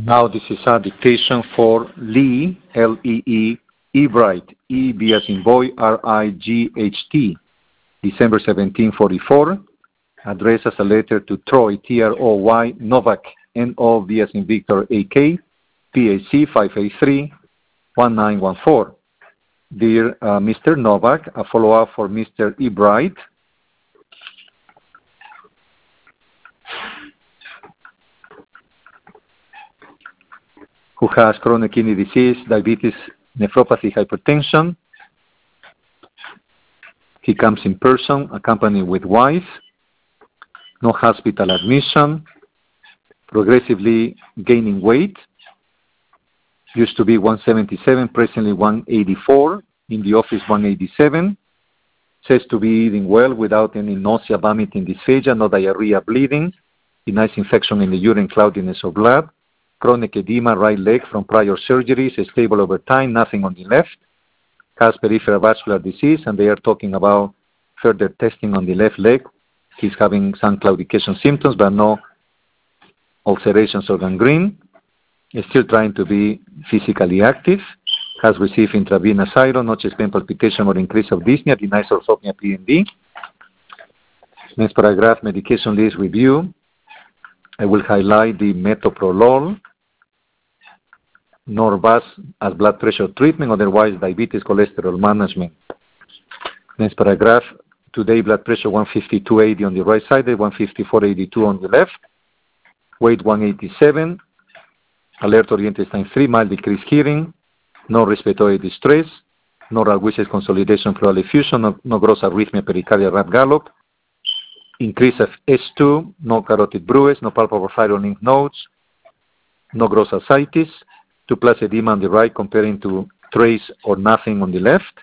Now this is a dictation for Lee, L-E-E, Ebright, E-B as in boy, R-I-G-H-T, December 1744, addressed as a letter to Troy, T-R-O-Y, Novak, N-O-V as in Victor, A-K, P-A-C 583-1914. Dear Mr. Novak, a follow-up for Mr. Ebright. Who has chronic kidney disease, diabetes, nephropathy, hypertension. He comes in person, accompanied with wife. No hospital admission. Progressively gaining weight. Used to be 177, presently 184. In the office, 187. Says to be eating well without any nausea, vomiting, dysphagia, no diarrhea, bleeding. Nice infection in the urine, cloudiness of blood. Chronic edema, right leg from prior surgeries, stable over time, nothing on the left. Has peripheral vascular disease, and they are talking about further testing on the left leg. He's having some claudication symptoms, but no ulcerations or gangrene. Is still trying to be physically active. Has received intravenous iron, no chest pain, palpitation, or increase of dyspnea, denies orthopnea, PND. Next paragraph, medication list review. I will highlight the metoprolol, Norvasc as blood pressure treatment, otherwise diabetes, cholesterol management. Next paragraph, today blood pressure 152/80 on the right side, 154/82 on the left, weight 187, alert-oriented time 3, mild decreased hearing, no respiratory distress, no Ralwic's consolidation pleural effusion, no gross arrhythmia, pericardial rap gallop, increase of S2, no carotid bruise, no palpable thyroid lymph nodes, no gross ascites, 2+ edema on the right comparing to trace or nothing on the left,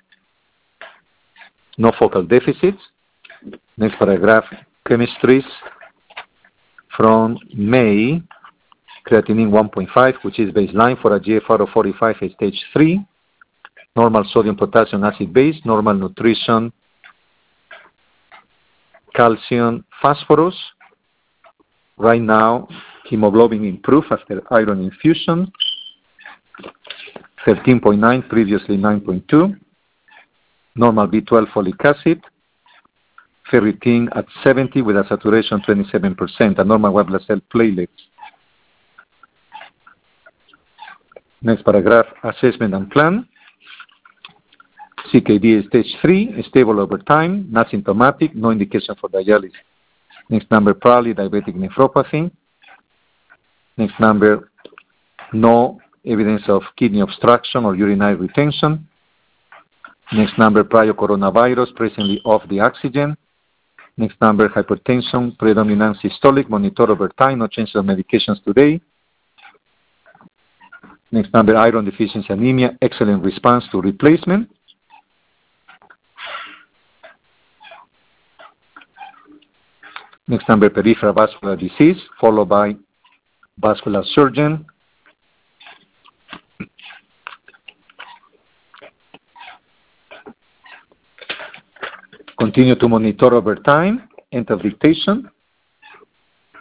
no focal deficits. Next paragraph, chemistries from May, creatinine 1.5, which is baseline for a GFR of 45 at stage 3, normal sodium, potassium, acid base, normal nutrition, calcium, phosphorus. Right now, hemoglobin improved after iron infusion, 13.9, previously 9.2. Normal B12 folic acid, ferritin at 70 with a saturation 27%, a normal white blood cell platelets. Next paragraph, assessment and plan. CKD stage 3, stable over time, not symptomatic, no indication for dialysis. Next number, probably diabetic nephropathy. Next number, no evidence of kidney obstruction or urinary retention. Next number, prior coronavirus, presently off the oxygen. Next number, hypertension, predominant systolic, monitor over time, no change of medications today. Next number, iron deficiency anemia, excellent response to replacement. Next number, peripheral vascular disease, followed by vascular surgeon. Continue to monitor over time. End of dictation.